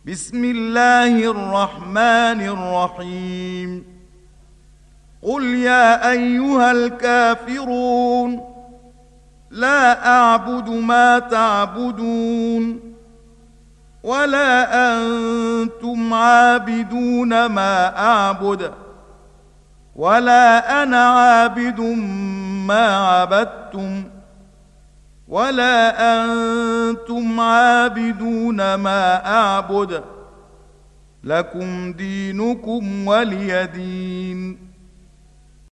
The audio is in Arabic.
بسم الله الرحمن الرحيم قل يا أيها الكافرون لا أعبد ما تعبدون ولا أنتم عابدون ما أعبد ولا أنا عابد ما عبدتم ولا أنتم عابدون ما أعبد لكم دينكم ولي دين.